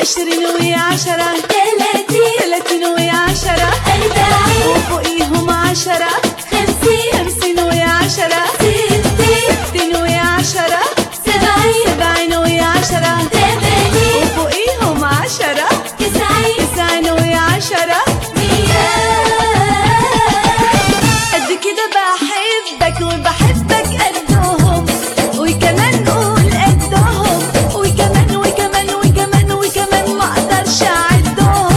20 ويا 10 30 ويا 10 40 وفوقيهم 10 50 ويا 10 60 ويا 10 70 ويا 10 وفوقيهم 10 90 ويا 10 قد كده بحبك وبحبك قدهم وكمان قول قدهم وكمان وكمان وكمان وكمان ما اقدرش اعدهم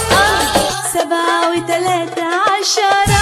7 و3 10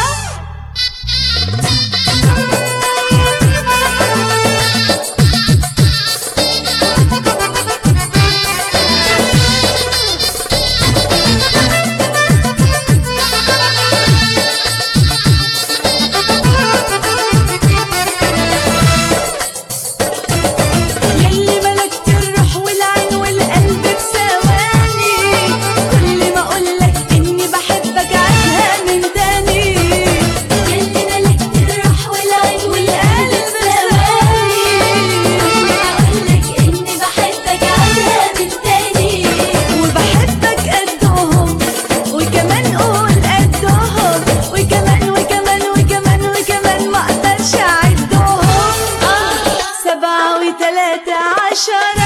يلي ملكت الروح والعين والقلب بثواني كل ما اقولك اني بحبك عدها من تاني يلي ملكت الروح والعين والقلب ثواني أقولك إني بحبك عدها من تاني وبحبك قدهم وكمان قول قدهم وكمان وكمان وكمان وكمان ما اقدرش اعدهم 7 و3 10